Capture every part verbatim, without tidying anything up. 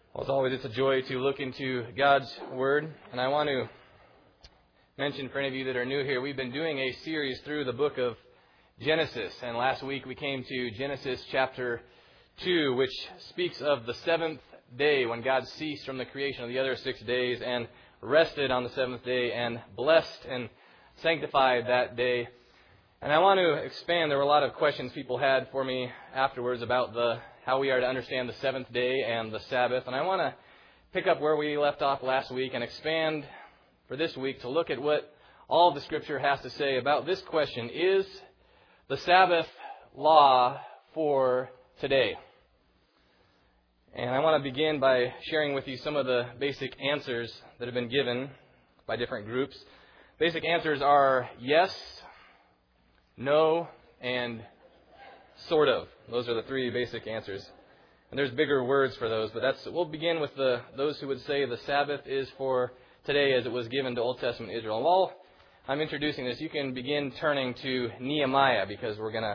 Well, as always, it's a joy to look into God's Word, and I want to mention for any of you that are new here, we've been doing a series through the book of Genesis, and last week we came to Genesis chapter two, which speaks of the seventh day when God ceased from the creation of the other six days and rested on the seventh day and blessed and sanctified that day. And I want to expand. There were a lot of questions people had for me afterwards about the how we are to understand the seventh day and the Sabbath. And I want to pick up where we left off last week and expand for this week to look at what all of the Scripture has to say about this question: is the Sabbath law for today? And I want to begin by sharing with you some of the basic answers that have been given by different groups. Basic answers are yes, no, and sort of. Those are the three basic answers. And there's bigger words for those, but that's we'll begin with the those who would say the Sabbath is for today as it was given to Old Testament Israel. And while I'm introducing this, you can begin turning to Nehemiah, because we're going to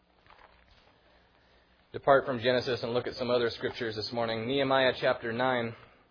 depart from Genesis and look at some other scriptures this morning. Nehemiah chapter nine.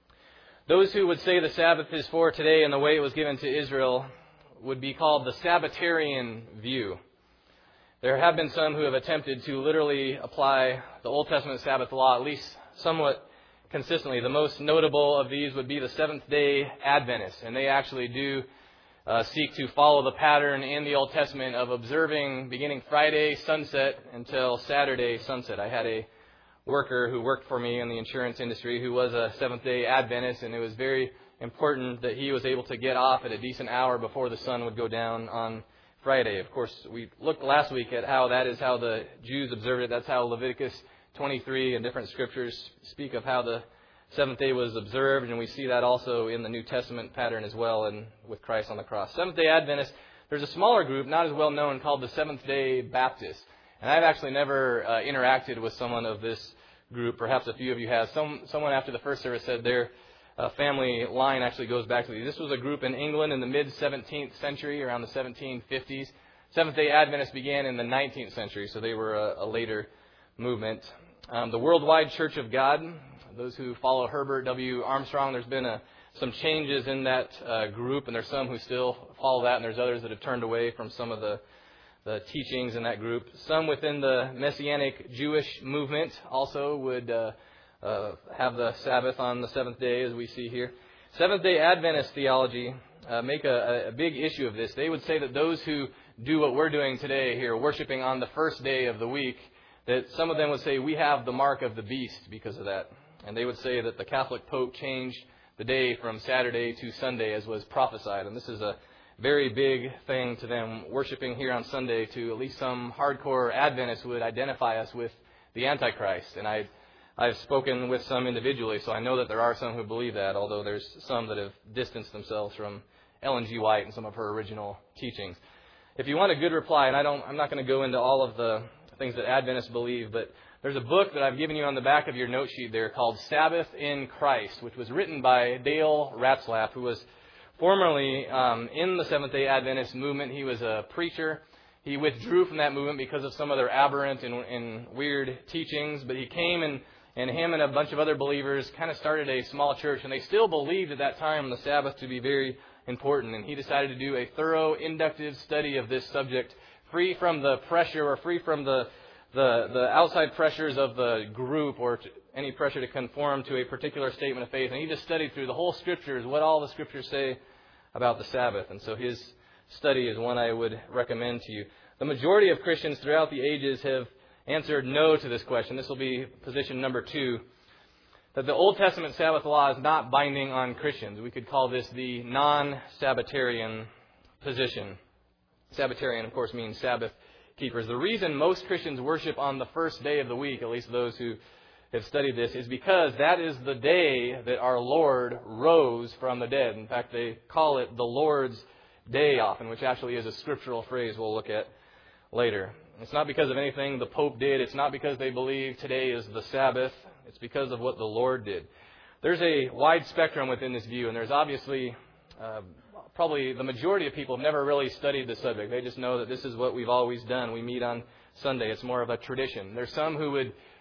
Those who would say the Sabbath is for today and the way it was given to Israel would be called the Sabbatarian view. There have been some who have attempted to literally apply the Old Testament Sabbath law, at least somewhat consistently. The most notable of these would be the Seventh-day Adventists, and they actually do uh, seek to follow the pattern in the Old Testament of observing beginning Friday sunset until Saturday sunset. I had a worker who worked for me in the insurance industry who was a Seventh-day Adventist, and it was very important that he was able to get off at a decent hour before the sun would go down on Friday. Of course, we looked last week at how that is how the Jews observed it. That's how Leviticus twenty-three and different scriptures speak of how the seventh day was observed, and we see that also in the New Testament pattern as well, and with Christ on the cross. Seventh-day Adventists, there's a smaller group, not as well known, called the Seventh-day Baptists. And I've actually never uh, interacted with someone of this group. Perhaps a few of you have. Some someone after the first service said their uh, family line actually goes back to these. This was a group in England in the mid-seventeenth century, around the seventeen fifties. Seventh-day Adventists began in the nineteenth century, so they were a, a later movement. Um, the Worldwide Church of God, those who follow Herbert W. Armstrong, there's been a, some changes in that uh, group, and there's some who still follow that, and there's others that have turned away from some of the the teachings in that group. Some within the Messianic Jewish movement also would uh, uh, have the Sabbath on the seventh day, as we see here. Seventh-day Adventist theology uh, make a, a big issue of this. They would say that those who do what we're doing today here, worshiping on the first day of the week, that some of them would say we have the mark of the beast because of that. And they would say that the Catholic Pope changed the day from Saturday to Sunday as was prophesied. And this is a very big thing to them, worshiping here on Sunday. To at least some hardcore Adventists would identify us with the Antichrist. And I, I've spoken with some individually, so I know that there are some who believe that, although there's some that have distanced themselves from Ellen G. White and some of her original teachings. If you want a good reply, and I don't, I'm not going to go into all of the things that Adventists believe, but there's a book that I've given you on the back of your note sheet there called Sabbath in Christ, which was written by Dale Ratzlaff, who was formerly um, in the Seventh-day Adventist movement. He was a preacher. He withdrew from that movement because of some of their aberrant and, and weird teachings, but he came and, and him and a bunch of other believers kind of started a small church, and they still believed at that time the Sabbath to be very important, and he decided to do a thorough inductive study of this subject, free from the pressure or free from the the, the outside pressures of the group or to, any pressure to conform to a particular statement of faith. And he just studied through the whole Scriptures, what all the Scriptures say about the Sabbath. And so his study is one I would recommend to you. The majority of Christians throughout the ages have answered no to this question. This will be position number two, that the Old Testament Sabbath law is not binding on Christians. We could call this the non-Sabbatarian position. Sabbatarian, of course, means Sabbath keepers. The reason most Christians worship on the first day of the week, at least those who have studied this, is because that is the day that our Lord rose from the dead. In fact, they call it the Lord's Day often, which actually is a scriptural phrase we'll look at later. It's not because of anything the Pope did. It's not because they believe today is the Sabbath. It's because of what the Lord did. There's a wide spectrum within this view, and there's obviously uh, probably the majority of people have never really studied the subject. They just know that this is what we've always done. We meet on Sunday. It's more of a tradition. There's some who would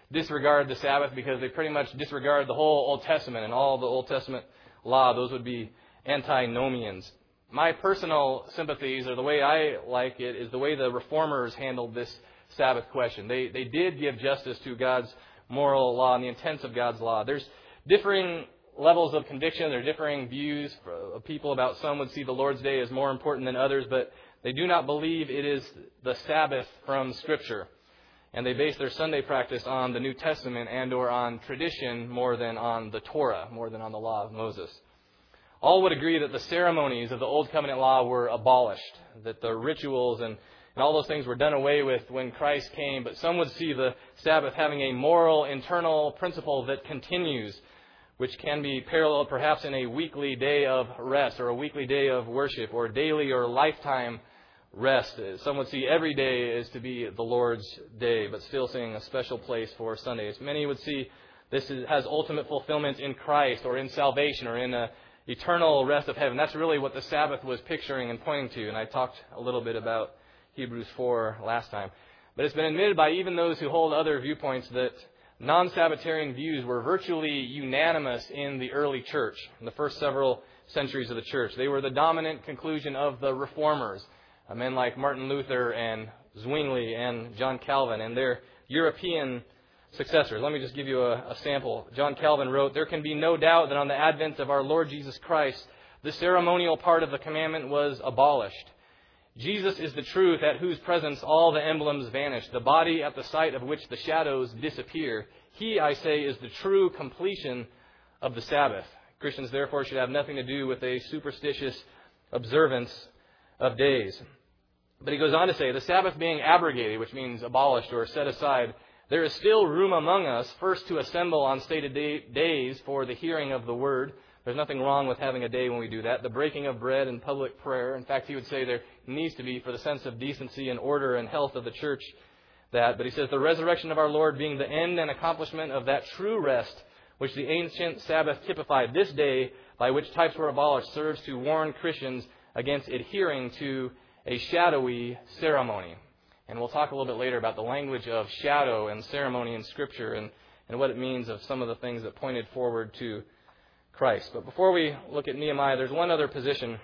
disregard the Sabbath because they pretty much disregard the whole Old Testament and all the Old Testament law. Those would be antinomians. My personal sympathies, or the way I like it, is the way the Reformers handled this Sabbath question. They they did give justice to God's moral law and the intents of God's law. There's differing levels of conviction. There are differing views of people about some would see the Lord's Day as more important than others, but they do not believe it is the Sabbath from Scripture. And they base their Sunday practice on the New Testament and or on tradition more than on the Torah, more than on the law of Moses. All would agree that the ceremonies of the Old Covenant law were abolished, that the rituals and, and all those things were done away with when Christ came. But some would see the Sabbath having a moral, internal principle that continues, which can be paralleled perhaps in a weekly day of rest or a weekly day of worship or daily or lifetime rest. Some would see every day as to be the Lord's day, but still seeing a special place for Sundays. Many would see this is, has ultimate fulfillment in Christ or in salvation or in a eternal rest of heaven. That's really what the Sabbath was picturing and pointing to. And I talked a little bit about Hebrews four last time. But it's been admitted by even those who hold other viewpoints that non-Sabbatarian views were virtually unanimous in the early church, in the first several centuries of the church. They were the dominant conclusion of the Reformers, men like Martin Luther and Zwingli and John Calvin and their European successors. Let me just give you a, a sample. John Calvin wrote, "There can be no doubt that on the advent of our Lord Jesus Christ, the ceremonial part of the commandment was abolished. Jesus is the truth at whose presence all the emblems vanish, the body at the sight of which the shadows disappear. He, I say, is the true completion of the Sabbath. Christians, therefore, should have nothing to do with a superstitious observance of days." But he goes on to say, the Sabbath being abrogated, which means abolished or set aside, there is still room among us, first to assemble on stated day, days for the hearing of the word. There's nothing wrong with having a day when we do that. The breaking of bread and public prayer. In fact, he would say there needs to be, for the sense of decency and order and health of the church, that. But he says, the resurrection of our Lord being the end and accomplishment of that true rest which the ancient Sabbath typified, this day, by which types were abolished, serves to warn Christians against adhering to a shadowy ceremony. And we'll talk a little bit later about the language of shadow and ceremony in Scripture and, and what it means of some of the things that pointed forward to Christ. But before we look at Nehemiah, there's one other position,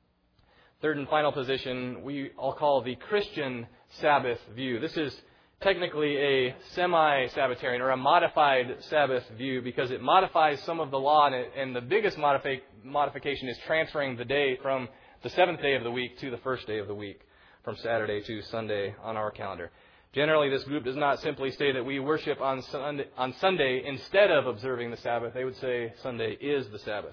third and final position, we all call the Christian Sabbath view. This is technically a semi-Sabbatarian or a modified Sabbath view because it modifies some of the law, and, it, and the biggest modifi- modification is transferring the day from the seventh day of the week to the first day of the week, from Saturday to Sunday on our calendar. Generally, this group does not simply say that we worship on Sunday, on Sunday instead of observing the Sabbath. They would say Sunday is the Sabbath.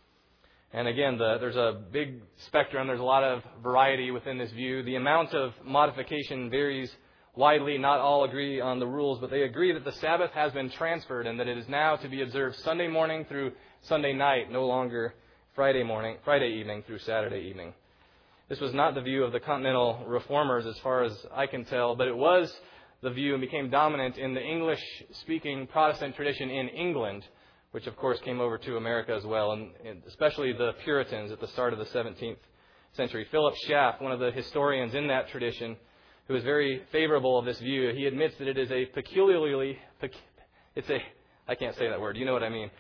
And again, the, there's a big spectrum. There's a lot of variety within this view. The amount of modification varies widely. Not all agree on the rules, but they agree that the Sabbath has been transferred and that it is now to be observed Sunday morning through Sunday night, no longer Friday morning, Friday evening through Saturday evening. This was not the view of the Continental Reformers as far as I can tell, but it was the view and became dominant in the English-speaking Protestant tradition in England, which of course came over to America as well, and especially the Puritans at the start of the seventeenth century. Philip Schaff, one of the historians in that tradition, who is very favorable of this view, he admits that it is a peculiarly, it's a, I can't say that word, you know what I mean,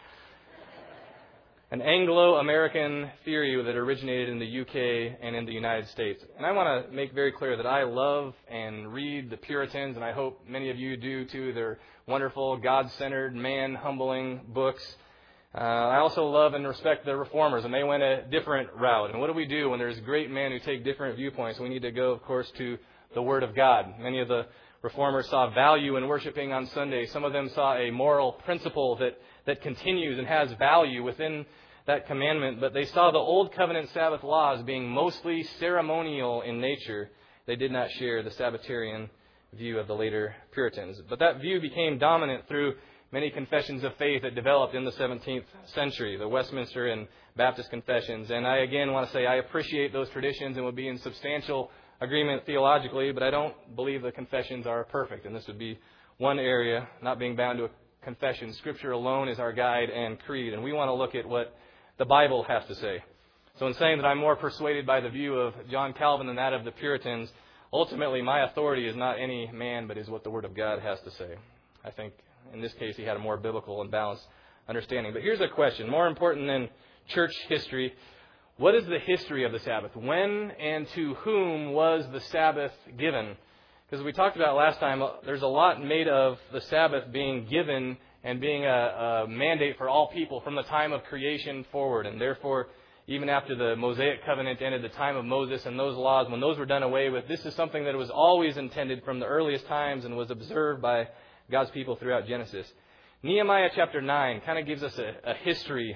an Anglo-American theory that originated in the U K and in the United States. And I want to make very clear that I love and read the Puritans, and I hope many of you do too. They're wonderful, God-centered, man-humbling books. Uh, I also love and respect the Reformers, and they went a different route. And what do we do when there's great men who take different viewpoints? We need to go, of course, to the Word of God. Many of the Reformers saw value in worshiping on Sunday. Some of them saw a moral principle that, that continues and has value within that commandment, but they saw the Old Covenant Sabbath laws being mostly ceremonial in nature. They did not share the Sabbatarian view of the later Puritans. But that view became dominant through many confessions of faith that developed in the seventeenth century, the Westminster and Baptist confessions. And I again want to say I appreciate those traditions and would be in substantial agreement theologically, but I don't believe the confessions are perfect. And this would be one area, not being bound to a confession. Scripture alone is our guide and creed, and we want to look at what the Bible has to say. So in saying that I'm more persuaded by the view of John Calvin than that of the Puritans, ultimately my authority is not any man, but is what the Word of God has to say. I think in this case, he had a more biblical and balanced understanding. But here's a question, more important than church history. What is the history of the Sabbath? When and to whom was the Sabbath given? Because we talked about last time, there's a lot made of the Sabbath being given and being a, a mandate for all people from the time of creation forward. And therefore, even after the Mosaic covenant ended, the time of Moses and those laws, when those were done away with, this is something that was always intended from the earliest times and was observed by God's people throughout Genesis. Nehemiah chapter nine kind of gives us a, a history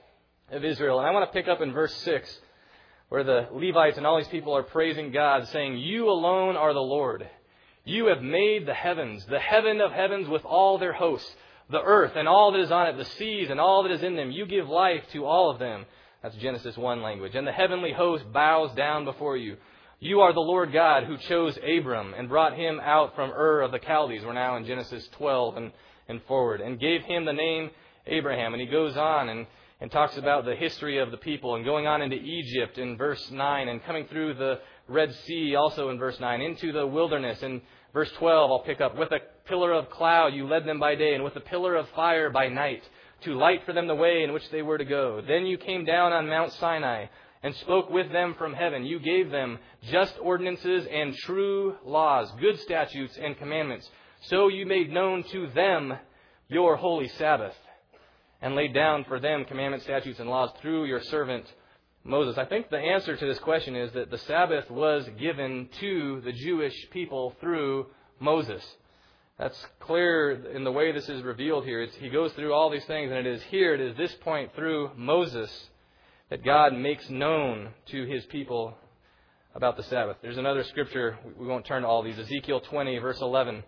of Israel. And I want to pick up in verse six, where the Levites and all these people are praising God, saying, "You alone are the Lord. You have made the heavens, the heaven of heavens with all their hosts, the earth and all that is on it, the seas and all that is in them. You give life to all of them." That's Genesis one language. "And the heavenly host bows down before you. You are the Lord God who chose Abram and brought him out from Ur of the Chaldees." We're now in Genesis twelve and, and forward. "And gave him the name Abraham." And he goes on and, and talks about the history of the people and going on into Egypt in verse nine and coming through the Red Sea also in verse nine, into the wilderness. In verse twelve, I'll pick up, "With a pillar of cloud you led them by day, and with a pillar of fire by night, to light for them the way in which they were to go. Then you came down on Mount Sinai and spoke with them from heaven. You gave them just ordinances and true laws, good statutes and commandments. So you made known to them your holy Sabbath, and laid down for them commandments, statutes, and laws through your servant Moses." I think the answer to this question is that the Sabbath was given to the Jewish people through Moses. That's clear in the way this is revealed here. It's, he goes through all these things, and it is here, it is this point through Moses that God makes known to his people about the Sabbath. There's another scripture, we won't turn to all these. Ezekiel twenty, verse eleven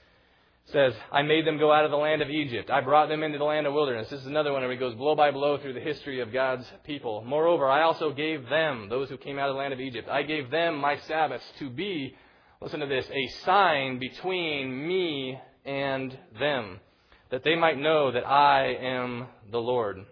says, "I made them go out of the land of Egypt. I brought them into the land of wilderness." This is another one where he goes blow by blow through the history of God's people. "Moreover, I also gave them," those who came out of the land of Egypt, "I gave them my Sabbaths to be," listen to this, "a sign between me and them, that they might know that I am the Lord."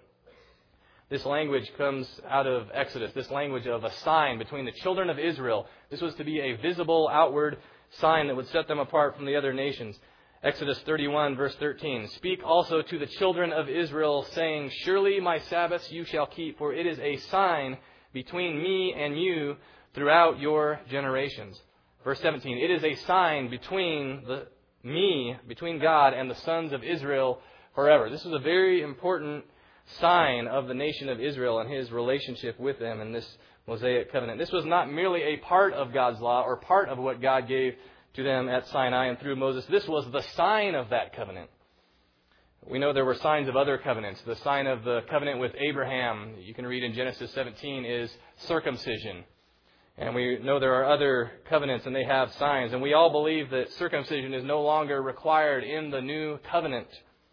This language comes out of Exodus, this language of a sign between the children of Israel. This was to be a visible outward sign that would set them apart from the other nations. Exodus thirty-one, verse thirteen, "Speak also to the children of Israel, saying, Surely my Sabbaths you shall keep, for it is a sign between me and you throughout your generations." Verse seventeen, "It is a sign between the me, between God and the sons of Israel forever." This was a very important sign of the nation of Israel and his relationship with them in this Mosaic covenant. This was not merely a part of God's law or part of what God gave to them at Sinai and through Moses. This was the sign of that covenant. We know there were signs of other covenants. The sign of the covenant with Abraham, you can read in Genesis seventeen, is circumcision. And we know there are other covenants and they have signs. And we all believe that circumcision is no longer required in the new covenant.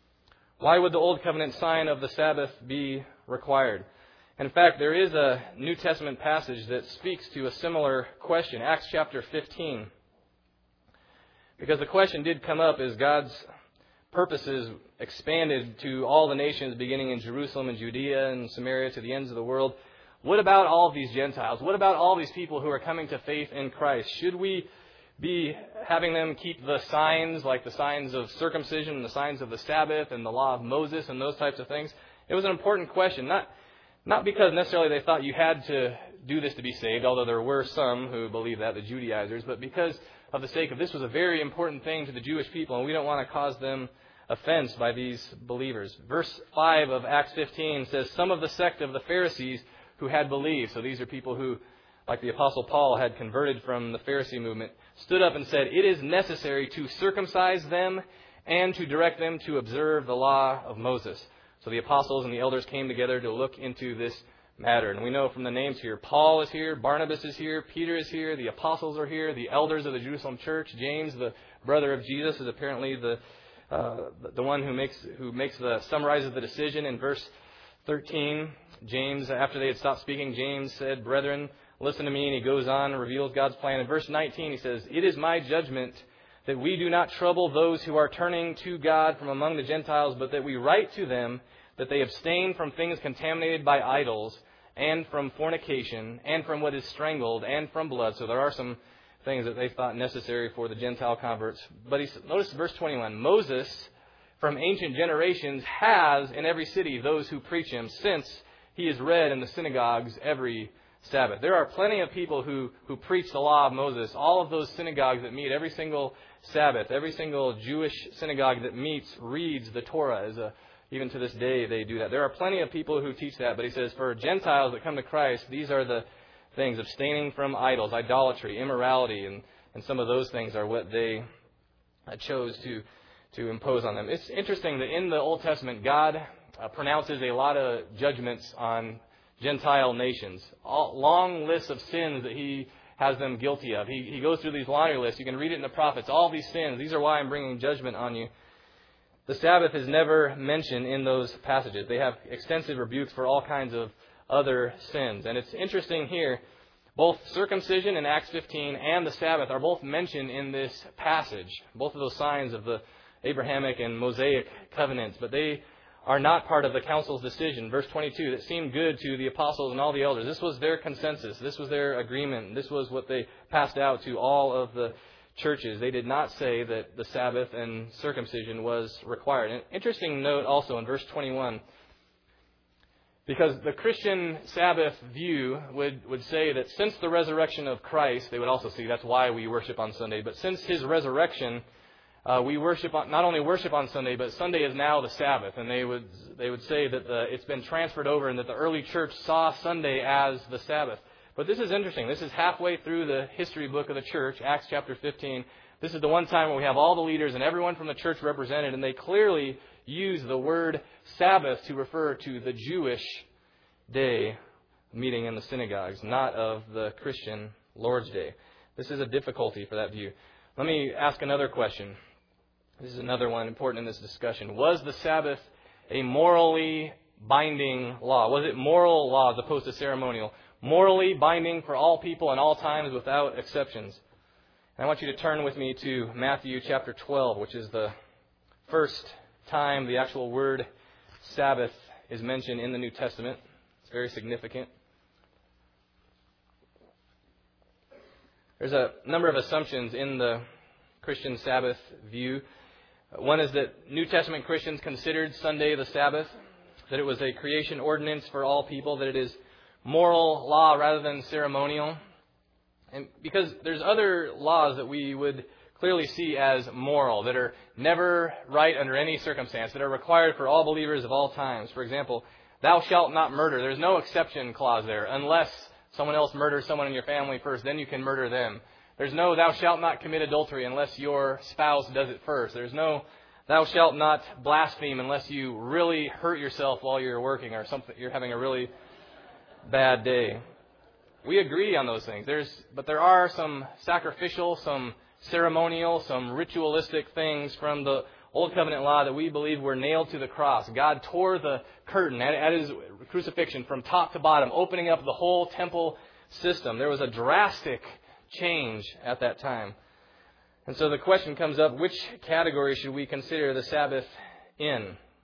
Why would the old covenant sign of the Sabbath be required? In fact, there is a New Testament passage that speaks to a similar question, Acts chapter fifteen. Because the question did come up as God's purposes expanded to all the nations, beginning in Jerusalem and Judea and Samaria to the ends of the world. What about all of these Gentiles? What about all these people who are coming to faith in Christ? Should we be having them keep the signs, like the signs of circumcision and the signs of the Sabbath and the law of Moses and those types of things? It was an important question, not not because necessarily they thought you had to do this to be saved, although there were some who believed that, the Judaizers, but because of the sake of this was a very important thing to the Jewish people, and we don't want to cause them offense by these believers. Verse five of Acts fifteen says, "Some of the sect of the Pharisees who had believed," so these are people who, like the Apostle Paul, had converted from the Pharisee movement, "stood up and said, 'It is necessary to circumcise them and to direct them to observe the law of Moses.'" So the apostles and the elders came together to look into this matter. And we know from the names here, Paul is here, Barnabas is here, Peter is here, the apostles are here, the elders of the Jerusalem church, James, the brother of Jesus, is apparently the uh, the one who makes who makes the summarizes the decision in verse thirteen. James, after they had stopped speaking, James said, "Brethren, listen to me," and he goes on and reveals God's plan. In verse nineteen, he says, "It is my judgment that we do not trouble those who are turning to God from among the Gentiles, but that we write to them that they abstain from things contaminated by idols, and from fornication, and from what is strangled, and from blood." So there are some things that they thought necessary for the Gentile converts. But he, notice verse twenty-one, "Moses from ancient generations has in every city those who preach him, since he is read in the synagogues every Sabbath. There are plenty of people who, who preach the law of Moses. All of those synagogues that meet every single Sabbath, every single Jewish synagogue that meets reads the Torah. As a, even to this day, they do that. There are plenty of people who teach that. But he says, for Gentiles that come to Christ, these are the things: abstaining from idols, idolatry, immorality, and, and some of those things are what they chose to, to impose on them. It's interesting that in the Old Testament, God uh, pronounces a lot of judgments on Gentile nations. All, long lists of sins that he has them guilty of. He, he goes through these laundry lists. You can read it in the prophets. All these sins, these are why I'm bringing judgment on you. The Sabbath is never mentioned in those passages. They have extensive rebukes for all kinds of other sins. And it's interesting here, both circumcision in Acts fifteen and the Sabbath are both mentioned in this passage. Both of those signs of the Abrahamic and Mosaic covenants. But they are not part of the council's decision. Verse twenty-two, that seemed good to the apostles and all the elders. This was their consensus. This was their agreement. This was what they passed out to all of the churches. They did not say that the Sabbath and circumcision was required. An interesting note also in verse twenty-one, because the Christian Sabbath view would, would say that since the resurrection of Christ, they would also see that's why we worship on Sunday, but since his resurrection, Uh, we worship on, not only worship on Sunday, but Sunday is now the Sabbath. And they would they would say that the, it's been transferred over and that the early church saw Sunday as the Sabbath. But this is interesting. This is halfway through the history book of the church, Acts chapter fifteen. This is the one time where we have all the leaders and everyone from the church represented, and they clearly use the word Sabbath to refer to the Jewish day meeting in the synagogues, not of the Christian Lord's Day. This is a difficulty for that view. Let me ask another question. This is another one important in this discussion. Was the Sabbath a morally binding law? Was it moral law as opposed to ceremonial? Morally binding for all people and all times without exceptions. And I want you to turn with me to Matthew chapter twelve, which is the first time the actual word Sabbath is mentioned in the New Testament. It's very significant. There's a number of assumptions in the Christian Sabbath view. One is that New Testament Christians considered Sunday the Sabbath, that it was a creation ordinance for all people, that it is moral law rather than ceremonial. And because there's other laws that we would clearly see as moral, that are never right under any circumstance, that are required for all believers of all times. For example, thou shalt not murder. There's no exception clause there, unless someone else murders someone in your family first, then you can murder them. There's no thou shalt not commit adultery unless your spouse does it first. There's no thou shalt not blaspheme unless you really hurt yourself while you're working or something. You're having a really bad day. We agree on those things. There's, but there are some sacrificial, some ceremonial, some ritualistic things from the Old Covenant law that we believe were nailed to the cross. God tore the curtain at, at his crucifixion from top to bottom, opening up the whole temple system. There was a drastic change at that time. And so the question comes up, which category should we consider the Sabbath in?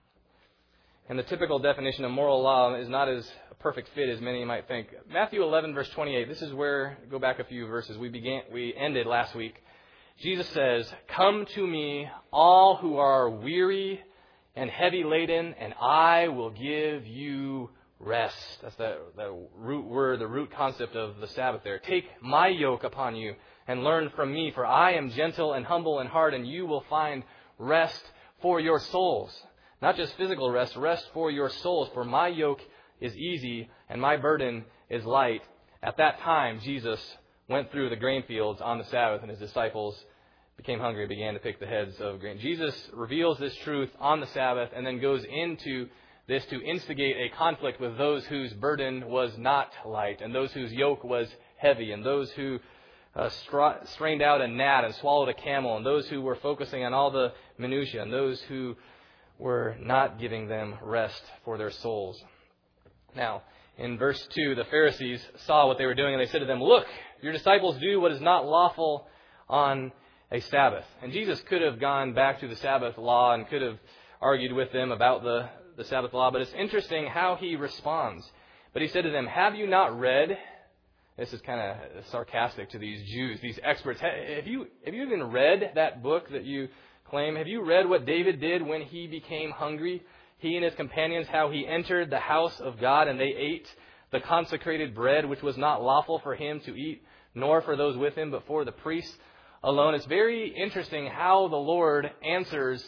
And the typical definition of moral law is not as a perfect fit as many might think. Matthew eleven, verse twenty-eight, this is where, go back a few verses, we began, we ended last week. Jesus says, come to me, all who are weary and heavy laden, and I will give you rest. That's the, the root word, the root concept of the Sabbath there. Take my yoke upon you and learn from me, for I am gentle and humble in heart, and you will find rest for your souls. Not just physical rest, rest for your souls. For my yoke is easy and my burden is light. At that time, Jesus went through the grain fields on the Sabbath, and his disciples became hungry and began to pick the heads of grain. Jesus reveals this truth on the Sabbath and then goes into this to instigate a conflict with those whose burden was not light, and those whose yoke was heavy, and those who uh, stra- strained out a gnat and swallowed a camel, and those who were focusing on all the minutiae, and those who were not giving them rest for their souls. Now, in verse two, the Pharisees saw what they were doing, and they said to them, look, your disciples do what is not lawful on a Sabbath. And Jesus could have gone back to the Sabbath law and could have argued with them about the the Sabbath law, but it's interesting how he responds. But he said to them, have you not read? This is kind of sarcastic to these Jews, these experts. Have you, have you even read that book that you claim. Have you read what David did when he became hungry? He and his companions, how he entered the house of God and they ate the consecrated bread, which was not lawful for him to eat, nor for those with him, but for the priests alone. It's very interesting how the Lord answers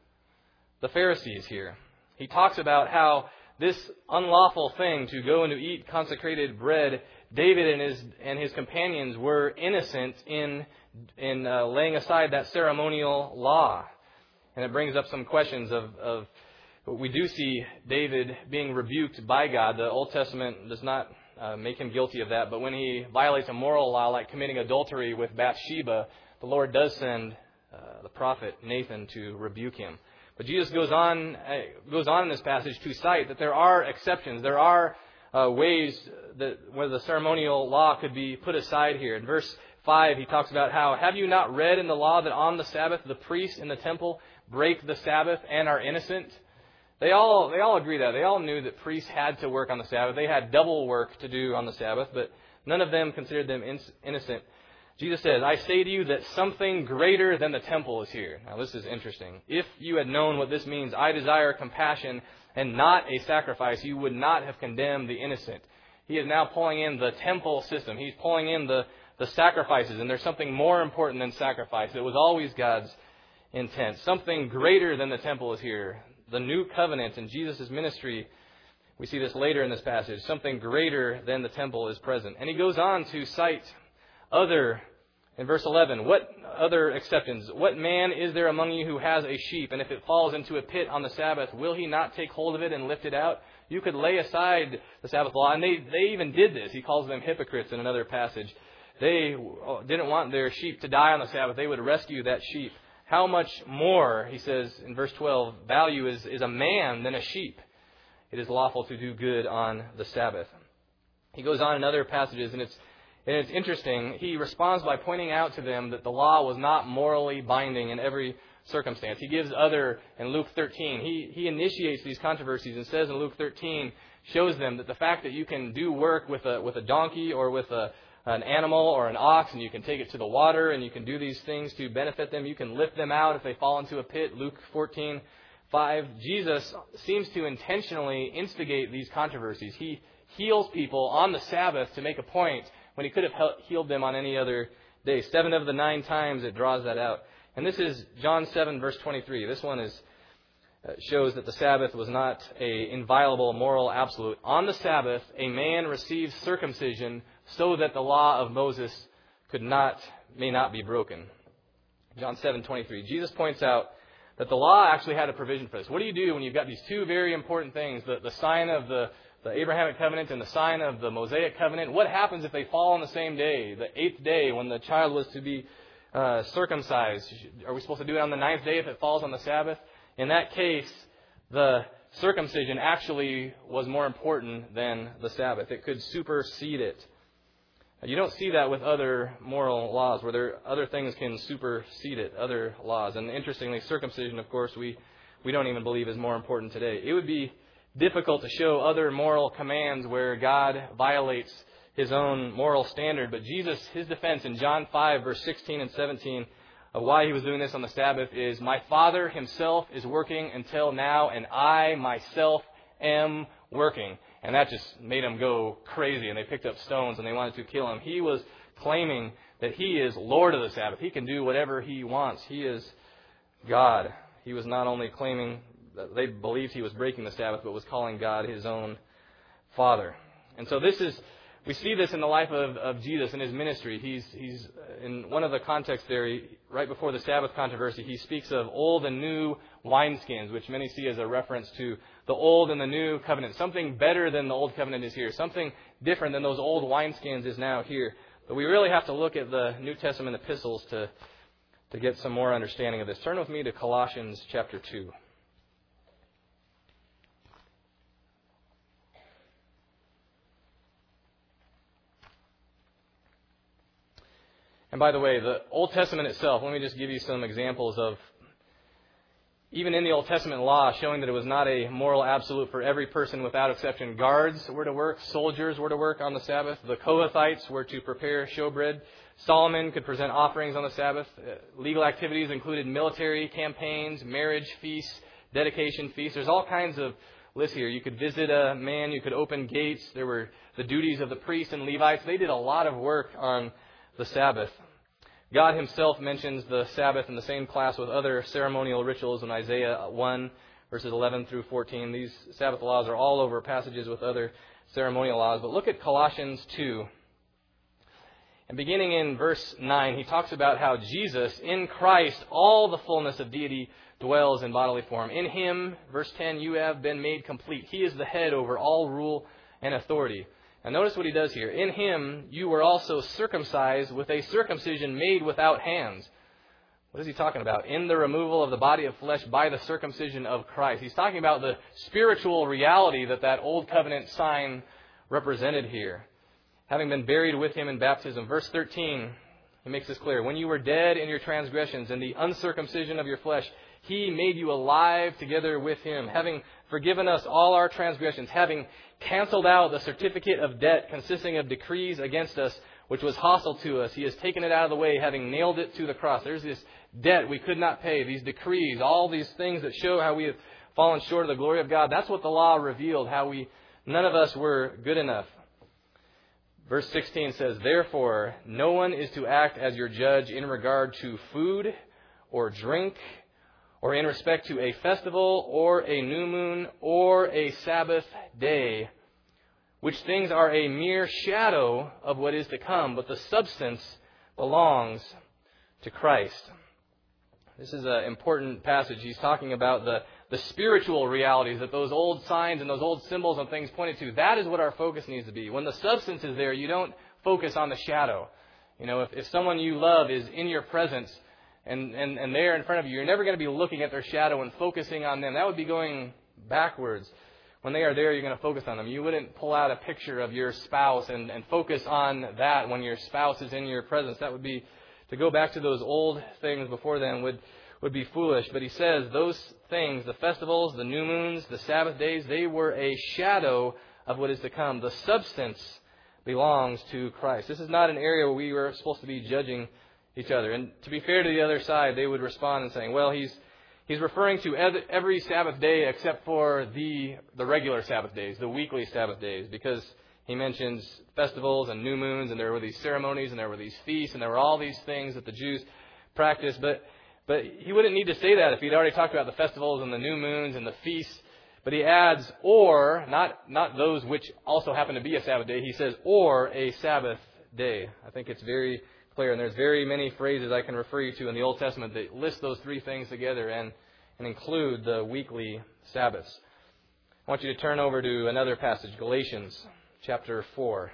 the Pharisees here. He talks about how this unlawful thing to go and to eat consecrated bread, David and his and his companions were innocent in in uh, laying aside that ceremonial law. And it brings up some questions of, of we do see David being rebuked by God. The Old Testament does not uh, make him guilty of that, but when he violates a moral law like committing adultery with Bathsheba, the Lord does send uh, the prophet Nathan to rebuke him. But Jesus goes on uh, goes on in this passage to cite that there are exceptions. There are uh, ways that where the ceremonial law could be put aside here. In verse five, he talks about how, have you not read in the law that on the Sabbath the priests in the temple break the Sabbath and are innocent? They all they all agree that. They all knew that priests had to work on the Sabbath. They had double work to do on the Sabbath, but none of them considered them in- innocent. Jesus says, I say to you that something greater than the temple is here. Now this is interesting. If you had known what this means, I desire compassion and not a sacrifice, you would not have condemned the innocent. He is now pulling in the temple system. He's pulling in the, the sacrifices, and there's something more important than sacrifice. It was always God's intent. Something greater than the temple is here. The new covenant in Jesus' ministry, we see this later in this passage. Something greater than the temple is present. And he goes on to cite other, in verse eleven, what other exceptions? What man is there among you who has a sheep, and if it falls into a pit on the Sabbath, will he not take hold of it and lift it out? You could lay aside the Sabbath law, and they, they even did this. He calls them hypocrites in another passage. They didn't want their sheep to die on the Sabbath. They would rescue that sheep. How much more, he says in verse twelve, value is, is a man than a sheep. It is lawful to do good on the Sabbath. He goes on in other passages, and it's and it's interesting. He responds by pointing out to them that the law was not morally binding in every circumstance. He gives other, in Luke thirteen, he, he initiates these controversies and says in Luke thirteen, shows them that the fact that you can do work with a with a donkey or with a an animal or an ox, and you can take it to the water, and you can do these things to benefit them. You can lift them out if they fall into a pit. Luke fourteen five. Jesus seems to intentionally instigate these controversies. He heals people on the Sabbath to make a point when he could have healed them on any other day. Seven of the nine times it draws that out. And this is John seven, verse twenty-three. This one is uh, shows that the Sabbath was not a inviolable moral absolute. On the Sabbath, a man receives circumcision so that the law of Moses could not, may not be broken. John seven, twenty-three. Jesus points out that the law actually had a provision for this. What do you do when you've got these two very important things, the, the sign of the, the Abrahamic covenant and the sign of the Mosaic covenant? What happens if they fall on the same day, the eighth day, when the child was to be uh, circumcised? Are we supposed to do it on the ninth day if it falls on the Sabbath? In that case, the circumcision actually was more important than the Sabbath. It could supersede it. You don't see that with other moral laws, where there other things can supersede it, other laws. And interestingly, circumcision, of course, we, we don't even believe is more important today. It would be difficult to show other moral commands where God violates his own moral standard. But Jesus, his defense in John five, verse sixteen and seventeen, of why he was doing this on the Sabbath is, my Father himself is working until now, and I myself am working. And that just made him go crazy, and they picked up stones and they wanted to kill him. He was claiming that he is Lord of the Sabbath. He can do whatever he wants. He is God. He was not only claiming that they believed he was breaking the Sabbath, but was calling God his own Father. And so this is, we see this in the life of, of Jesus in his ministry. He's, he's in one of the contexts there, he, right before the Sabbath controversy, he speaks of old and new wineskins, which many see as a reference to the old and the new covenant. Something better than the old covenant is here. Something different than those old wineskins is now here. But we really have to look at the New Testament epistles to, to get some more understanding of this. Turn with me to Colossians chapter two. And by the way, the Old Testament itself, let me just give you some examples of Even in the Old Testament law, showing that it was not a moral absolute for every person without exception. Guards were to work. Soldiers were to work on the Sabbath. The Kohathites were to prepare showbread. Solomon could present offerings on the Sabbath. Uh, legal activities included military campaigns, marriage feasts, dedication feasts. There's all kinds of lists here. You could visit a man. You could open gates. There were the duties of the priests and Levites. They did a lot of work on the Sabbath. God himself mentions the Sabbath in the same class with other ceremonial rituals in Isaiah one, verses eleven through fourteen. These Sabbath laws are all over passages with other ceremonial laws. But look at Colossians two. And beginning in verse nine, he talks about how Jesus, in Christ, all the fullness of deity dwells in bodily form. In him, verse ten, you have been made complete. He is the head over all rule and authority. Now notice what he does here. In him you were also circumcised with a circumcision made without hands. What is he talking about? In the removal of the body of flesh by the circumcision of Christ. He's talking about the spiritual reality that that old covenant sign represented here. Having been buried with him in baptism. Verse thirteen, he makes this clear. When you were dead in your transgressions and the uncircumcision of your flesh, he made you alive together with him, having forgiven us all our transgressions, having canceled out the certificate of debt consisting of decrees against us, which was hostile to us. He has taken it out of the way, having nailed it to the cross. There's this debt we could not pay, these decrees, all these things that show how we have fallen short of the glory of God. That's what the law revealed, how we, none of us were good enough. Verse sixteen says, therefore, no one is to act as your judge in regard to food or drink, or in respect to a festival, or a new moon, or a Sabbath day, which things are a mere shadow of what is to come, but the substance belongs to Christ. This is an important passage. He's talking about the, the spiritual realities that those old signs and those old symbols and things pointed to. That is what our focus needs to be. When the substance is there, you don't focus on the shadow. You know, if, if someone you love is in your presence, And, and, and they're in front of you, you're never going to be looking at their shadow and focusing on them. That would be going backwards. When they are there, you're going to focus on them. You wouldn't pull out a picture of your spouse and, and focus on that when your spouse is in your presence. That would be, to go back to those old things before then would, would be foolish. But he says those things, the festivals, the new moons, the Sabbath days, they were a shadow of what is to come. The substance belongs to Christ. This is not an area where we were supposed to be judging each other. And to be fair to the other side, they would respond and saying, well, he's he's referring to every Sabbath day except for the the regular Sabbath days, the weekly Sabbath days, because he mentions festivals and new moons, and there were these ceremonies, and there were these feasts, and there were all these things that the Jews practiced. But but he wouldn't need to say that if he'd already talked about the festivals and the new moons and the feasts. But he adds, or, not, not those which also happen to be a Sabbath day. He says, or a Sabbath day. I think it's very clear, and there's very many phrases I can refer you to in the Old Testament that list those three things together and, and include the weekly Sabbaths. I want you to turn over to another passage, Galatians chapter four.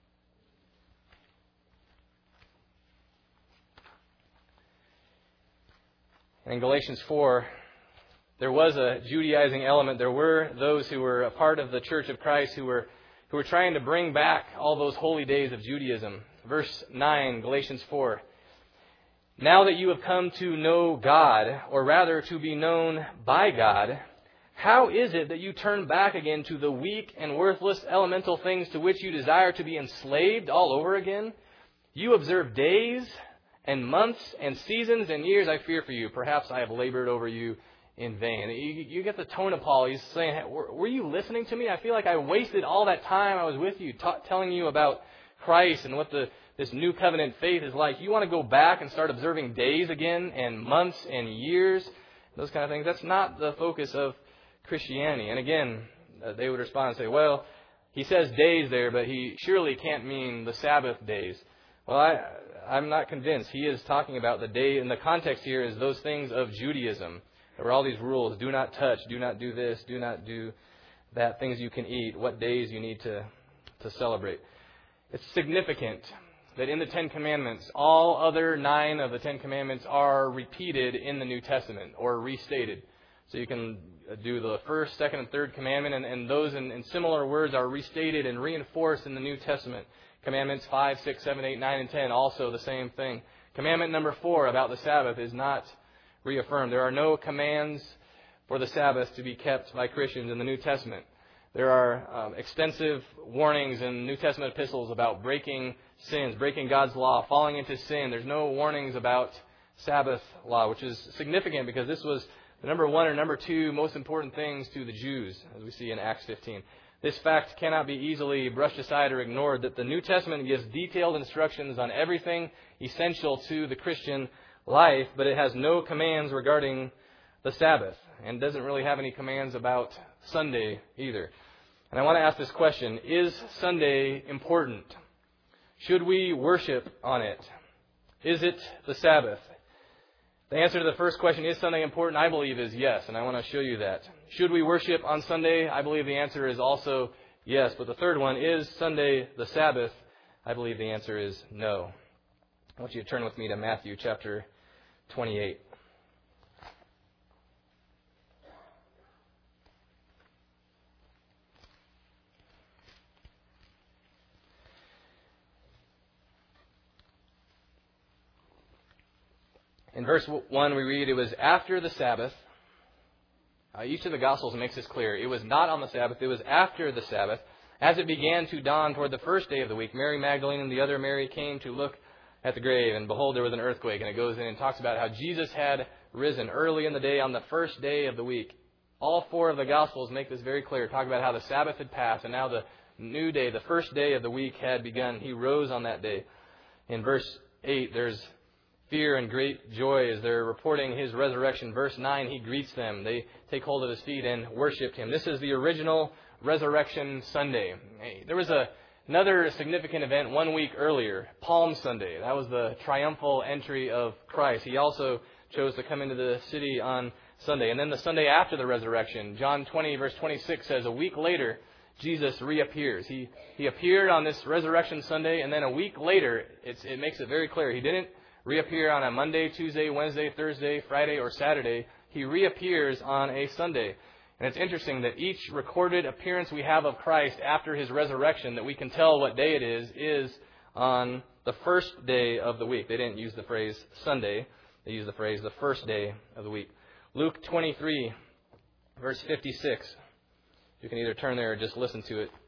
In Galatians four, there was a Judaizing element. There were those who were a part of the Church of Christ who were who were trying to bring back all those holy days of Judaism. Verse nine, Galatians four. Now that you have come to know God, or rather to be known by God, how is it that you turn back again to the weak and worthless elemental things to which you desire to be enslaved all over again? You observe days and months and seasons and years. I fear for you. Perhaps I have labored over you in vain. You, you get the tone of Paul. He's saying, hey, were, were you listening to me? I feel like I wasted all that time I was with you ta- telling you about Christ and what the this new covenant faith is like. You want to go back and start observing days again and months and years, those kind of things. That's not the focus of Christianity. And again, uh, they would respond and say, well, he says days there, but he surely can't mean the Sabbath days. Well, I, I'm not convinced. He is talking about the day, and the context here is those things of Judaism. There were all these rules. Do not touch. Do not do this. Do not do that. Things you can eat. What days you need to, to celebrate. It's significant that in the Ten Commandments, all other nine of the Ten Commandments are repeated in the New Testament or restated. So you can do the first, second, and third commandment, and, and those in, in similar words are restated and reinforced in the New Testament. Commandments five, six, seven, eight, nine, and ten, also the same thing. Commandment number four about the Sabbath is not reaffirmed. There are no commands for the Sabbath to be kept by Christians in the New Testament. There are um, extensive warnings in New Testament epistles about breaking sins, breaking God's law, falling into sin. There's no warnings about Sabbath law, which is significant because this was the number one or number two most important things to the Jews, as we see in Acts fifteen. This fact cannot be easily brushed aside or ignored, that the New Testament gives detailed instructions on everything essential to the Christian life, but it has no commands regarding the Sabbath, and doesn't really have any commands about Sunday either. And I want to ask this question: is Sunday important? Should we worship on it? Is it the Sabbath? The answer to the first question, is Sunday important, I believe is yes, and I want to show you that. Should we worship on Sunday? I believe the answer is also yes. But the third one, is Sunday the Sabbath? I believe the answer is no. I want you to turn with me to Matthew chapter twenty-eight. In verse one we read, it was after the Sabbath. Uh, each of the Gospels makes this clear. It was not on the Sabbath, it was after the Sabbath. As it began to dawn toward the first day of the week, Mary Magdalene and the other Mary came to look at the grave, and behold, there was an earthquake. And it goes in and talks about how Jesus had risen early in the day on the first day of the week. All four of the Gospels make this very clear, talk about how the Sabbath had passed, and now the new day, the first day of the week had begun. He rose on that day. In verse eight, there's fear and great joy as they're reporting His resurrection. Verse nine, He greets them. They take hold of His feet and worship Him. This is the original Resurrection Sunday. There was a, another significant event one week earlier, Palm Sunday. That was the triumphal entry of Christ. He also chose to come into the city on Sunday. And then the Sunday after the resurrection, John twenty verse twenty-six says, a week later, Jesus reappears. He he appeared on this Resurrection Sunday, and then a week later, it's, it makes it very clear, He didn't reappear on a Monday, Tuesday, Wednesday, Thursday, Friday, or Saturday. He reappears on a Sunday. And it's interesting that each recorded appearance we have of Christ after His resurrection, that we can tell what day it is, is on the first day of the week. They didn't use the phrase Sunday. They used the phrase the first day of the week. Luke twenty-three, verse fifty-six. You can either turn there or just listen to it.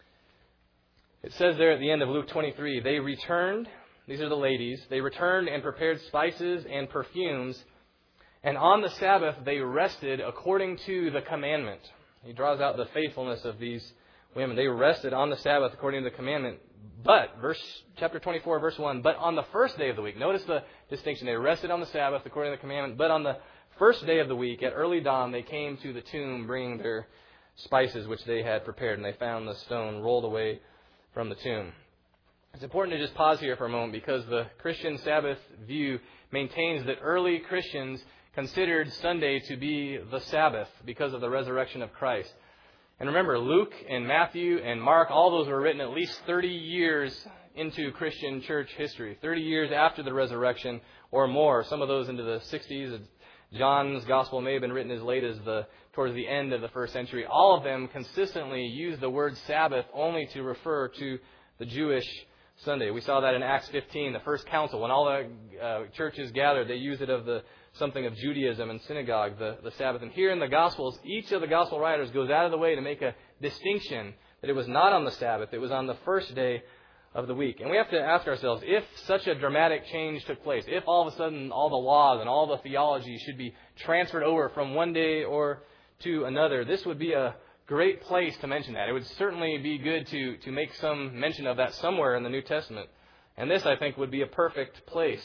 It says there at the end of Luke twenty-three, they returned. These are the ladies. They returned and prepared spices and perfumes, and on the Sabbath they rested according to the commandment. He draws out the faithfulness of these women. They rested on the Sabbath according to the commandment. But, verse chapter twenty-four, verse one, but on the first day of the week, notice the distinction. They rested on the Sabbath according to the commandment, but on the first day of the week, at early dawn, they came to the tomb bringing their spices which they had prepared, and they found the stone rolled away from the tomb. It's important to just pause here for a moment, because the Christian Sabbath view maintains that early Christians considered Sunday to be the Sabbath because of the resurrection of Christ. And remember, Luke and Matthew and Mark, all those were written at least thirty years into Christian church history, thirty years after the resurrection or more, some of those into the sixties. John's Gospel may have been written as late as the towards the end of the first century. All of them consistently use the word Sabbath only to refer to the Jewish Sunday. We saw that in Acts fifteen, the first council. When all the uh, churches gathered, they used it of the something of Judaism and synagogue, the, the Sabbath. And here in the Gospels, each of the Gospel writers goes out of the way to make a distinction that it was not on the Sabbath, it was on the first day of the week. And we have to ask ourselves, if such a dramatic change took place, if all of a sudden all the laws and all the theology should be transferred over from one day or to another, this would be a great place to mention that. It would certainly be good to, to make some mention of that somewhere in the New Testament. And this, I think, would be a perfect place.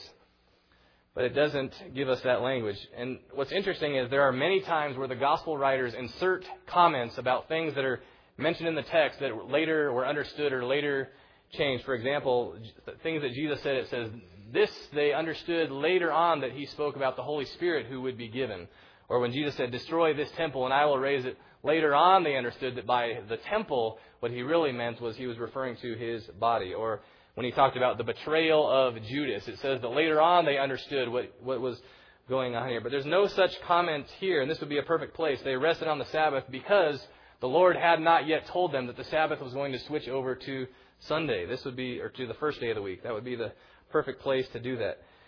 But it doesn't give us that language. And what's interesting is there are many times where the gospel writers insert comments about things that are mentioned in the text that later were understood or later changed. For example, things that Jesus said, it says, this they understood later on that He spoke about the Holy Spirit who would be given. Or when Jesus said, destroy this temple and I will raise it, later on they understood that by the temple, what He really meant was He was referring to His body. Or when He talked about the betrayal of Judas, it says that later on they understood what, what was going on here. But there's no such comment here, and this would be a perfect place. They rested on the Sabbath because the Lord had not yet told them that the Sabbath was going to switch over to Sunday. This would be, or to the first day of the week. That would be the perfect place to do that.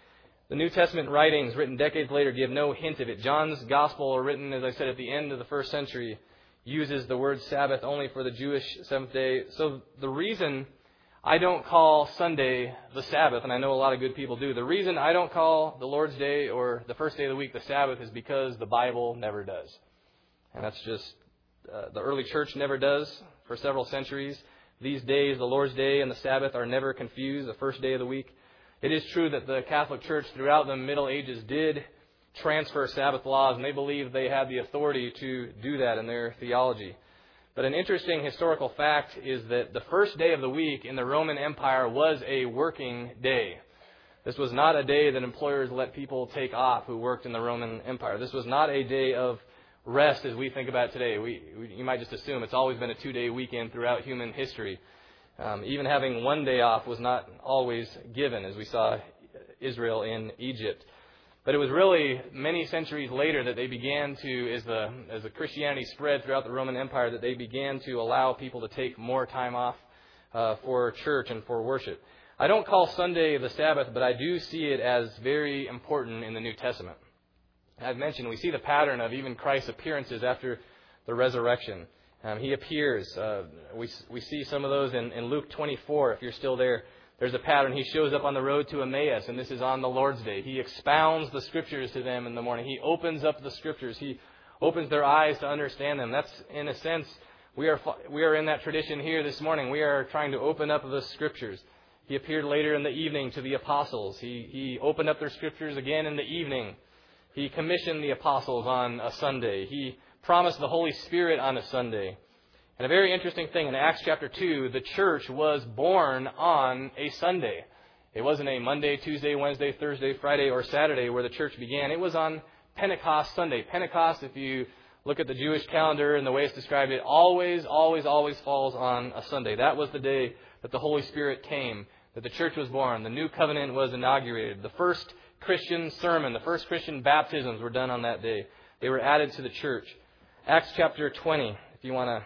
The New Testament writings written decades later give no hint of it. John's Gospel, written, as I said, at the end of the first century, uses the word Sabbath only for the Jewish seventh day. So the reason I don't call Sunday the Sabbath, and I know a lot of good people do, the reason I don't call the Lord's Day or the first day of the week the Sabbath is because the Bible never does. And that's just, uh, the early church never does for several centuries. These days, the Lord's Day and the Sabbath are never confused, the first day of the week. It is true that the Catholic Church throughout the Middle Ages did transfer Sabbath laws, and they believed they had the authority to do that in their theology. But an interesting historical fact is that the first day of the week in the Roman Empire was a working day. This was not a day that employers let people take off who worked in the Roman Empire. This was not a day of rest as we think about today. We, we you might just assume it's always been a two-day weekend throughout human history. Um, even having one day off was not always given, as we saw Israel in Egypt. But it was really many centuries later that they began to, as the as the Christianity spread throughout the Roman Empire, that they began to allow people to take more time off uh, for church and for worship. I don't call Sunday the Sabbath, but I do see it as very important in the New Testament. I've mentioned we see the pattern of even Christ's appearances after the resurrection. Um, he appears. Uh, we we see some of those in, in Luke twenty-four, if you're still there. There's a pattern. He shows up on the road to Emmaus, and this is on the Lord's Day. He expounds the Scriptures to them in the morning. He opens up the Scriptures. He opens their eyes to understand them. That's, in a sense, we are we are in that tradition here this morning. We are trying to open up the Scriptures. He appeared later in the evening to the apostles. He, he opened up their Scriptures again in the evening. He commissioned the apostles on a Sunday. He promised the Holy Spirit on a Sunday. And a very interesting thing, in Acts chapter two, the church was born on a Sunday. It wasn't a Monday, Tuesday, Wednesday, Thursday, Friday, or Saturday where the church began. It was on Pentecost Sunday. Pentecost, if you look at the Jewish calendar and the way it's described, it always, always, always falls on a Sunday. That was the day that the Holy Spirit came, that the church was born. The new covenant was inaugurated. The first Christian sermon, the first Christian baptisms were done on that day. They were added to the church. Acts chapter twenty, if you want to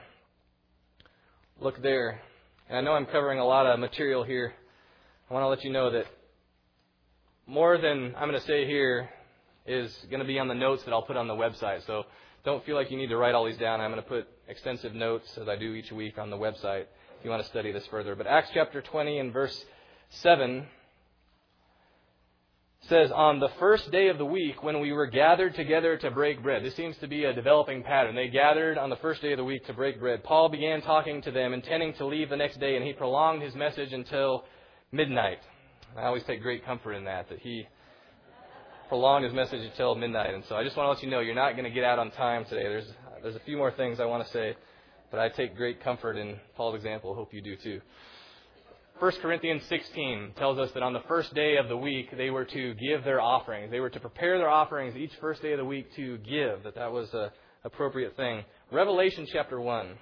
look there. And I know I'm covering a lot of material here. I want to let you know that more than I'm going to say here is going to be on the notes that I'll put on the website. So don't feel like you need to write all these down. I'm going to put extensive notes, as I do each week, on the website if you want to study this further. But Acts chapter twenty and verse seven says, on the first day of the week when we were gathered together to break bread. This seems to be a developing pattern. They gathered on the first day of the week to break bread. Paul began talking to them, intending to leave the next day, and he prolonged his message until midnight. I always take great comfort in that, that he prolonged his message until midnight. And so I just want to let you know, you're not going to get out on time today. There's there's a few more things I want to say, but I take great comfort in Paul's example. Hope you do too. First Corinthians sixteen tells us that on the first day of the week, they were to give their offerings. They were to prepare their offerings each first day of the week to give, that that was an appropriate thing. Revelation chapter one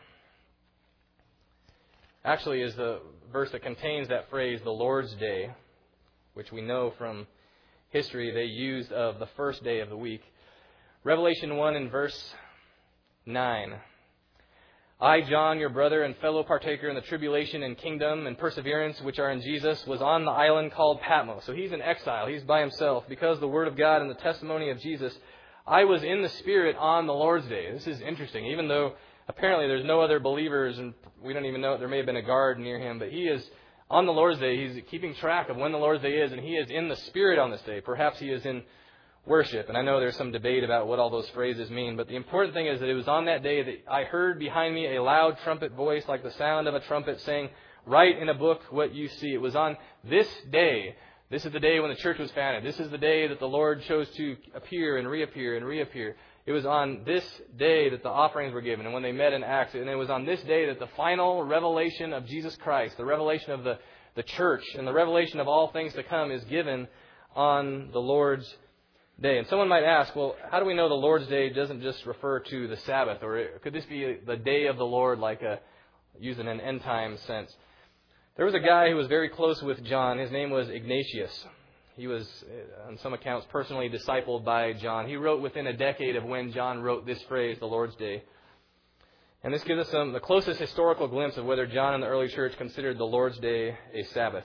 actually is the verse that contains that phrase, the Lord's Day, which we know from history they used of the first day of the week. Revelation one in verse nine. I, John, your brother and fellow partaker in the tribulation and kingdom and perseverance which are in Jesus, was on the island called Patmos. So he's in exile. He's by himself. Because of the word of God and the testimony of Jesus, I was in the Spirit on the Lord's Day. This is interesting. Even though apparently there's no other believers, and we don't even know, there may have been a guard near him, but he is on the Lord's Day. He's keeping track of when the Lord's Day is, and he is in the Spirit on this day. Perhaps he is in worship. And I know there's some debate about what all those phrases mean, but the important thing is that it was on that day that I heard behind me a loud trumpet voice like the sound of a trumpet saying, write in a book what you see. It was on this day. This is the day when the church was founded. This is the day that the Lord chose to appear and reappear and reappear. It was on this day that the offerings were given and when they met in Acts. And it was on this day that the final revelation of Jesus Christ, the revelation of the, the church and the revelation of all things to come is given on the Lord's Day. And someone might ask, well, how do we know the Lord's Day doesn't just refer to the Sabbath? Or could this be the day of the Lord, like a, using an end time sense? There was a guy who was very close with John. His name was Ignatius. He was, on some accounts, personally discipled by John. He wrote within a decade of when John wrote this phrase, the Lord's Day. And this gives us some, the closest historical glimpse of whether John and the early church considered the Lord's Day a Sabbath.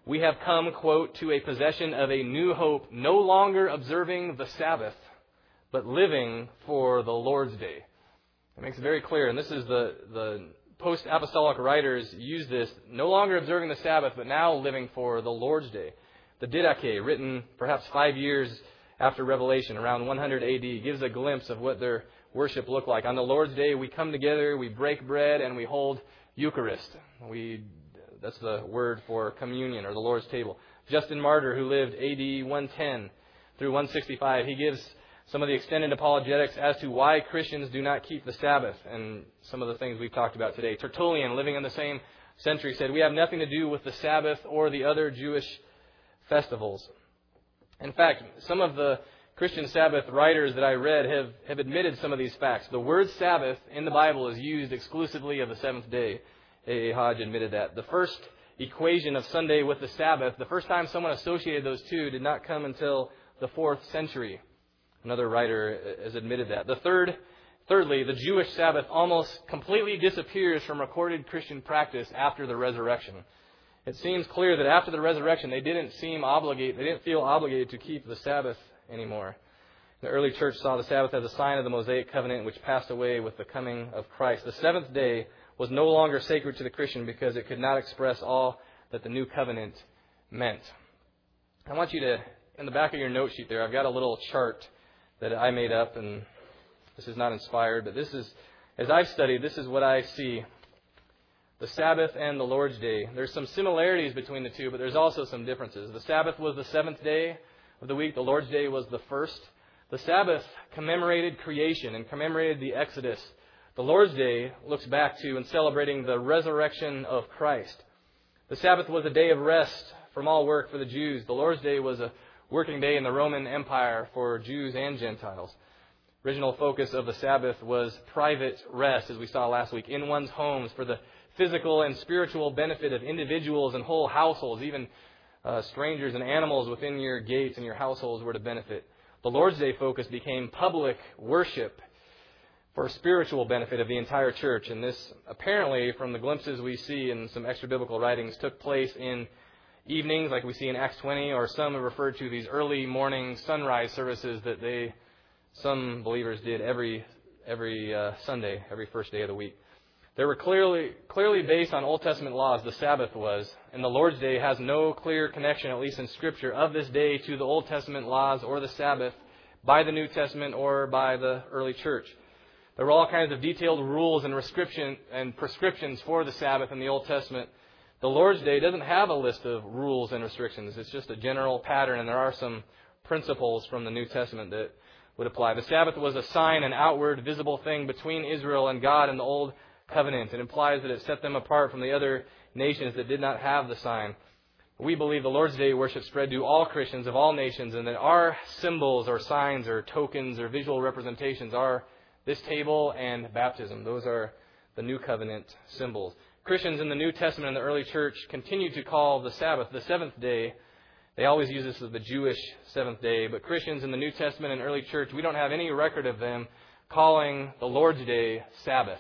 we have come, quote, to a possession of a new hope, no longer observing the Sabbath, but living for the Lord's day. It makes it very clear, and this is the, the post-apostolic writers use this, no longer observing the Sabbath, but now living for the Lord's day. The Didache, written perhaps five years after Revelation, around one hundred A D, gives a glimpse of what their worship looked like. On the Lord's day, we come together, we break bread, and we hold Eucharist. We, that's the word for communion, or the Lord's table. Justin Martyr, who lived A D one ten through one sixty-five, he gives some of the extended apologetics as to why Christians do not keep the Sabbath, and some of the things we've talked about today. Tertullian, living in the same century, said, "We have nothing to do with the Sabbath or the other Jewish festivals." In fact, some of the Christian Sabbath writers that I read have, have admitted some of these facts. The word Sabbath in the Bible is used exclusively of the seventh day. A A. Hodge admitted that. The first equation of Sunday with the Sabbath, the first time someone associated those two, did not come until the fourth century. Another writer has admitted that. The third, thirdly, the Jewish Sabbath almost completely disappears from recorded Christian practice after the resurrection. It seems clear that after the resurrection, they didn't seem obligated, they didn't feel obligated to keep the Sabbath anymore. The early church saw the Sabbath as a sign of the Mosaic covenant, which passed away with the coming of Christ. The seventh day was no longer sacred to the Christian because it could not express all that the new covenant meant. I want you to, in the back of your note sheet there, I've got a little chart that I made up, and this is not inspired, but this is, as I've studied, this is what I see. The Sabbath and the Lord's Day. There's some similarities between the two, but there's also some differences. The Sabbath was the seventh day of the week. The Lord's Day was the first. The Sabbath commemorated creation and commemorated the Exodus. The Lord's Day looks back to and celebrating the resurrection of Christ. The Sabbath was a day of rest from all work for the Jews. The Lord's Day was a working day in the Roman Empire for Jews and Gentiles. Original focus of the Sabbath was private rest, as we saw last week, in one's homes for the physical and spiritual benefit of individuals and whole households. Even uh, strangers and animals within your gates and your households were to benefit. The Lord's Day focus became public worship for spiritual benefit of the entire church. And this, apparently, from the glimpses we see in some extra-biblical writings, took place in evenings, like we see in Acts twenty, or some have referred to these early morning sunrise services that they, some believers did every every uh, Sunday, every first day of the week. They were clearly clearly based on Old Testament laws, the Sabbath was, and the Lord's Day has no clear connection, at least in Scripture, of this day to the Old Testament laws or the Sabbath by the New Testament or by the early church. There were all kinds of detailed rules and restriction and prescriptions for the Sabbath in the Old Testament. The Lord's Day doesn't have a list of rules and restrictions. It's just a general pattern, and there are some principles from the New Testament that would apply. The Sabbath was a sign, an outward, visible thing between Israel and God in the Old Covenant. It implies that it set them apart from the other nations that did not have the sign. We believe the Lord's Day worship spread to all Christians of all nations, and that our symbols or signs or tokens or visual representations are this table and baptism. Those are the New Covenant symbols. Christians in the New Testament and the early church continued to call the Sabbath the seventh day. They always use this as the Jewish seventh day, but Christians in the New Testament and early church, we don't have any record of them calling the Lord's Day Sabbath.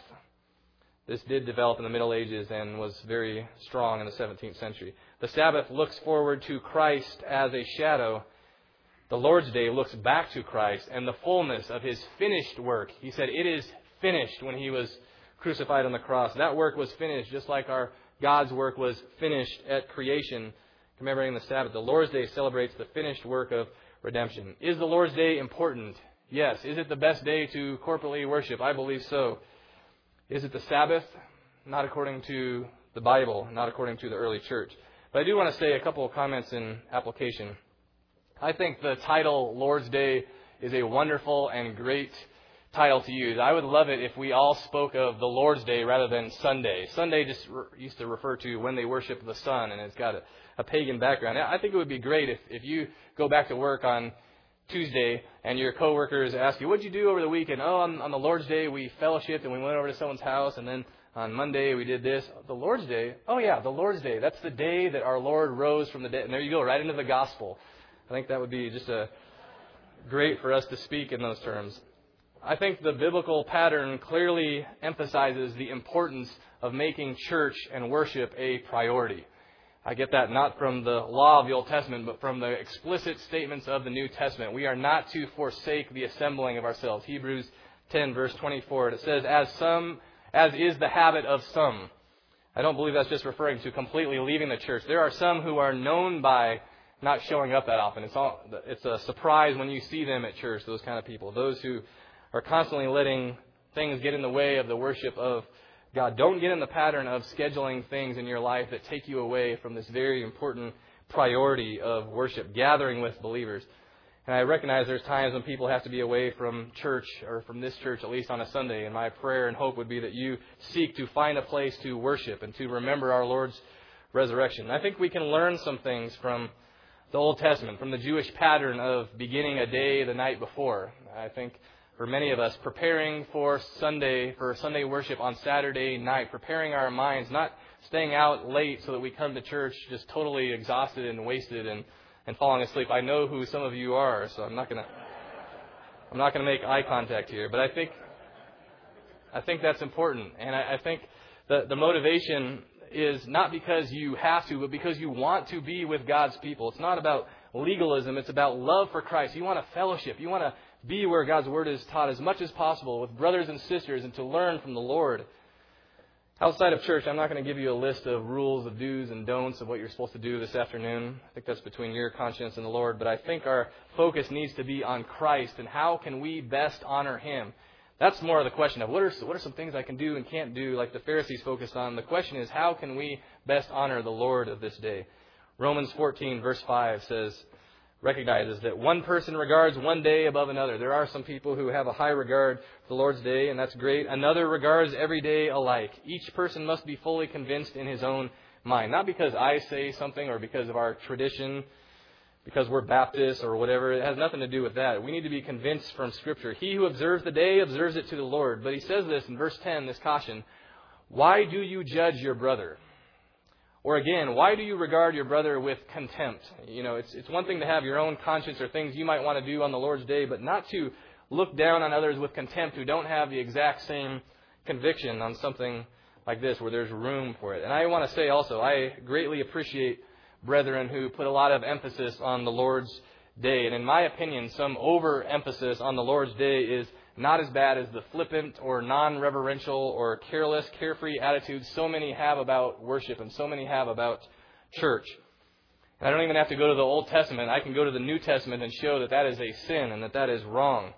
This did develop in the Middle Ages and was very strong in the seventeenth century. The Sabbath looks forward to Christ as a shadow. The Lord's Day looks back to Christ and the fullness of His finished work. He said, "It is finished," when He was crucified on the cross. That work was finished, just like our God's work was finished at creation, commemorating the Sabbath. The Lord's Day celebrates the finished work of redemption. Is the Lord's Day important? Yes. Is it the best day to corporately worship? I believe so. Is it the Sabbath? Not according to the Bible, not according to the early church. But I do want to say a couple of comments in application. I think the title Lord's Day is a wonderful and great title to use. I would love it if we all spoke of the Lord's Day rather than Sunday. Sunday just re- used to refer to when they worship the sun, and it's got a, a pagan background. I think it would be great if, if you go back to work on Tuesday and your coworkers ask you, "What'd you do over the weekend?" "Oh, on, on the Lord's Day we fellowshiped and we went over to someone's house, and then on Monday we did this." The Lord's Day? Oh yeah, the Lord's Day. That's the day that our Lord rose from the dead. And there you go, right into the gospel. I think that would be just a great for us to speak in those terms. I think the biblical pattern clearly emphasizes the importance of making church and worship a priority. I get that not from the law of the Old Testament, but from the explicit statements of the New Testament. We are not to forsake the assembling of ourselves. Hebrews ten, verse twenty-four, it says, as some, as is the habit of some. I don't believe that's just referring to completely leaving the church. There are some who are known by not showing up that often. It's all, it's a surprise when you see them at church, those kind of people. Those who are constantly letting things get in the way of the worship of God. Don't get in the pattern of scheduling things in your life that take you away from this very important priority of worship, gathering with believers. And I recognize there's times when people have to be away from church, or from this church, at least on a Sunday. And my prayer and hope would be that you seek to find a place to worship and to remember our Lord's resurrection. And I think we can learn some things from the Old Testament, from the Jewish pattern of beginning a day the night before. I think for many of us, preparing for Sunday, for Sunday worship on Saturday night, preparing our minds, not staying out late so that we come to church just totally exhausted and wasted and, and falling asleep. I know who some of you are, so I'm not gonna I'm not gonna make eye contact here. But I think I think that's important, and I, I think the the motivation is not because you have to, but because you want to be with God's people. It's not about legalism. It's about love for Christ. You want to fellowship. You want to be where God's Word is taught as much as possible with brothers and sisters and to learn from the Lord. Outside of church, I'm not going to give you a list of rules of do's and don'ts of what you're supposed to do this afternoon. I think that's between your conscience and the Lord. But I think our focus needs to be on Christ and how can we best honor Him. That's more of the question of what are what are some things I can do and can't do, like the Pharisees focused on. The question is, how can we best honor the Lord of this day? Romans fourteen, verse five says, recognizes that one person regards one day above another. There are some people who have a high regard for the Lord's day, and that's great. Another regards every day alike. Each person must be fully convinced in his own mind. Not because I say something or because of our tradition, because we're Baptists or whatever. It has nothing to do with that. We need to be convinced from Scripture. He who observes the day observes it to the Lord. But he says this in verse ten, this caution, why do you judge your brother? Or again, why do you regard your brother with contempt? You know, it's it's one thing to have your own conscience or things you might want to do on the Lord's day, but not to look down on others with contempt who don't have the exact same conviction on something like this where there's room for it. And I want to say also, I greatly appreciate brethren who put a lot of emphasis on the Lord's day. And in my opinion, some overemphasis on the Lord's day is not as bad as the flippant or non-reverential or careless, carefree attitudes so many have about worship and so many have about church. And I don't even have to go to the Old Testament. I can go to the New Testament and show that that is a sin and that that is wrong.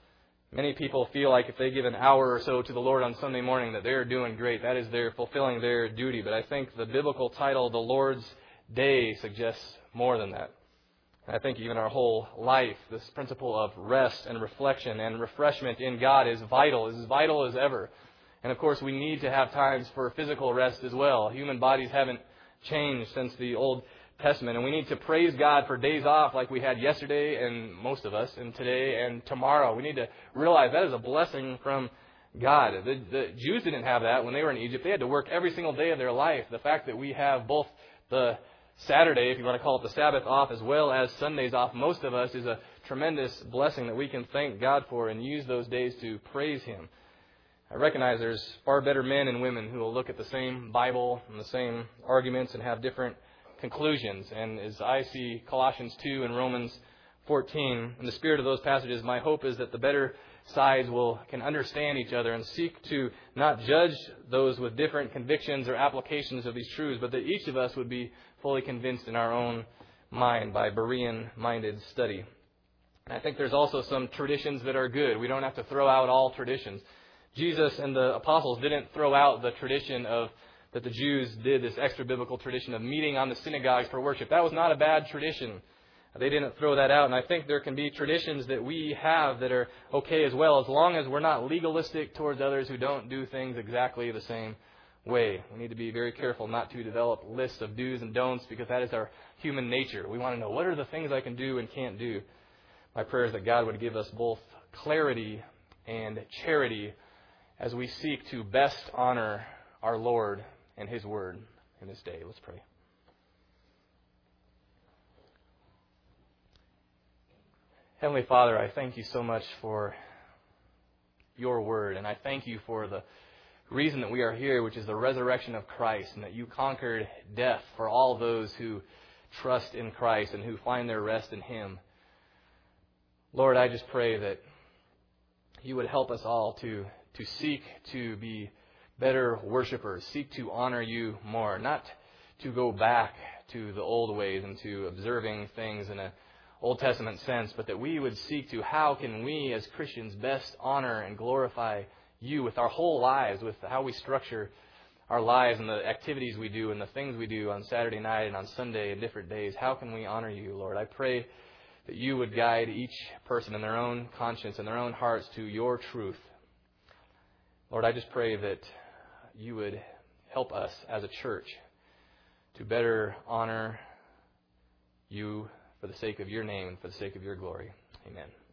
Many people feel like if they give an hour or so to the Lord on Sunday morning that they're doing great. That is they're fulfilling their duty. But I think the biblical title, the Lord's Day, suggests more than that. I think even our whole life, this principle of rest and reflection and refreshment in God is vital, is as vital as ever. And of course, we need to have times for physical rest as well. Human bodies haven't changed since the Old Testament. And we need to praise God for days off like we had yesterday, and most of us, and today and tomorrow. We need to realize that is a blessing from God. The, the Jews didn't have that when they were in Egypt. They had to work every single day of their life. The fact that we have both the Saturday, if you want to call it the Sabbath, off as well as Sundays off, most of us, is a tremendous blessing that we can thank God for and use those days to praise Him. I recognize there's far better men and women who will look at the same Bible and the same arguments and have different conclusions. And as I see Colossians two and Romans fourteen, in the spirit of those passages, my hope is that the better sides will can understand each other and seek to not judge those with different convictions or applications of these truths, but that each of us would be fully convinced in our own mind by Berean-minded study. And I think there's also some traditions that are good. We don't have to throw out all traditions. Jesus and the apostles didn't throw out the tradition of that the Jews did, this extra-biblical tradition of meeting on the synagogues for worship. That was not a bad tradition. They didn't throw that out. And I think there can be traditions that we have that are okay as well, as long as we're not legalistic towards others who don't do things exactly the same way. We need to be very careful not to develop lists of do's and don'ts, because that is our human nature. We want to know, what are the things I can do and can't do? My prayer is that God would give us both clarity and charity as we seek to best honor our Lord and His Word in this day. Let's pray. Heavenly Father, I thank You so much for Your Word, and I thank You for the reason that we are here, which is the resurrection of Christ, and that you conquered death for all those who trust in Christ and who find their rest in Him. Lord, I just pray that you would help us all to, to seek to be better worshipers, seek to honor you more, not to go back to the old ways and to observing things in an Old Testament sense, but that we would seek to how can we as Christians best honor and glorify you with our whole lives, with how we structure our lives and the activities we do and the things we do on Saturday night and on Sunday and different days. How can we honor you, Lord? I pray that you would guide each person in their own conscience and their own hearts to your truth. Lord, I just pray that you would help us as a church to better honor you for the sake of your name and for the sake of your glory. Amen.